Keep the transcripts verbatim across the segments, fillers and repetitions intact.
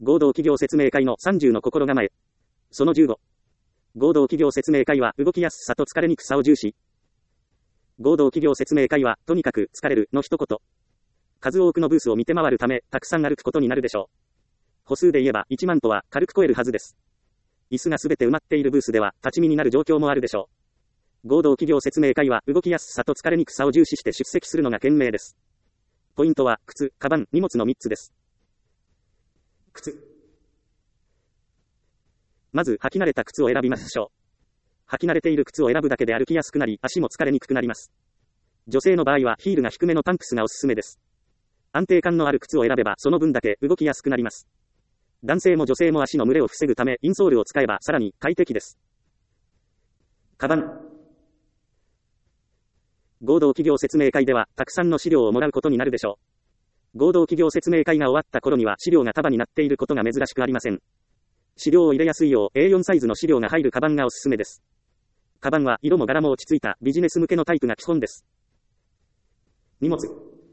合同企業説明会のさんじゅうの心構え。そのじゅうご。合同企業説明会は動きやすさと疲れにくさを重視。合同企業説明会は、とにかく疲れるの一言。数多くのブースを見て回るため、たくさん歩くことになるでしょう。歩数で言えばいちまんとは軽く超えるはずです。椅子がすべて埋まっているブースでは立ち見になる状況もあるでしょう。合同企業説明会は動きやすさと疲れにくさを重視して出席するのが賢明です。ポイントは、靴、カバン、荷物のみっつです。靴。まず、履き慣れた靴を選びましょう。履き慣れている靴を選ぶだけで歩きやすくなり、足も疲れにくくなります。女性の場合はヒールが低めのパンプスがおすすめです。安定感のある靴を選べばその分だけ動きやすくなります。男性も女性も足の蒸れを防ぐためインソールを使えばさらに快適です。カバン。合同企業説明会ではたくさんの資料をもらうことになるでしょう。合同企業説明会が終わった頃には資料が束になっていることが珍しくありません。資料を入れやすいよう エーよん サイズの資料が入るカバンがおすすめです。カバンは色も柄も落ち着いたビジネス向けのタイプが基本です。荷物。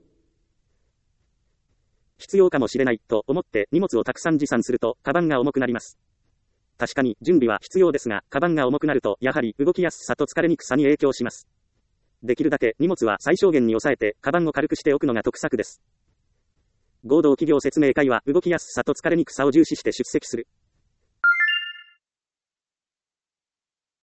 必要かもしれないと思って荷物をたくさん持参するとカバンが重くなります。確かに準備は必要ですが、カバンが重くなるとやはり動きやすさと疲れにくさに影響します。できるだけ荷物は最小限に抑えてカバンを軽くしておくのが得策です。合同企業説明会は動きやすさと疲れにくさを重視して出席する。